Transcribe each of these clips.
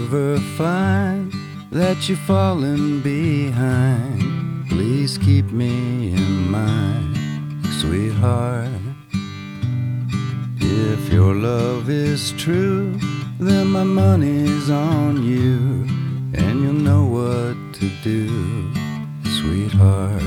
ever find that you're falling behind, please keep me in mind, sweetheart. If your love is true, then my money's on you, and you'll know what to do, sweetheart.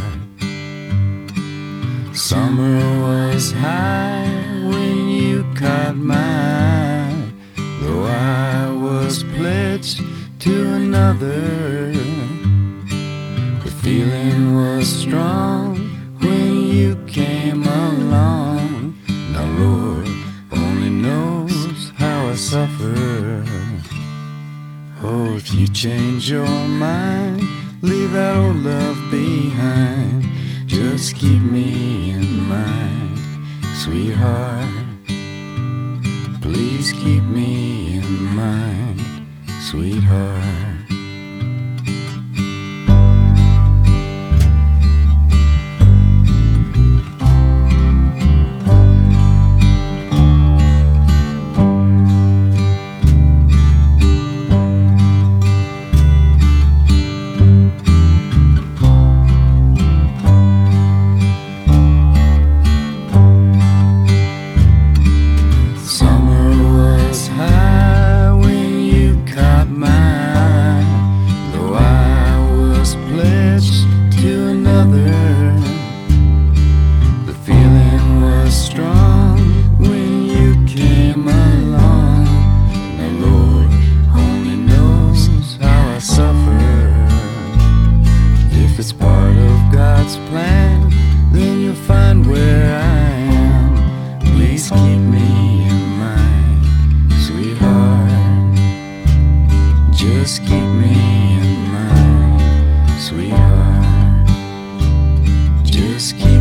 Summer was high when you caught my eye, though I was pledged to another. The feeling was strong when you came along. Now Lord only knows how I suffer. Oh, if you change your mind, leave that old love behind, just keep me in mind, sweetheart. Please keep me in mind, sweetheart. The feeling was strong when you came along. Now Lord only knows how I suffer. If it's part of God's plan, then you'll find where I am. Please keep me in mind, sweetheart. Just keep me in mind, sweetheart. Just keep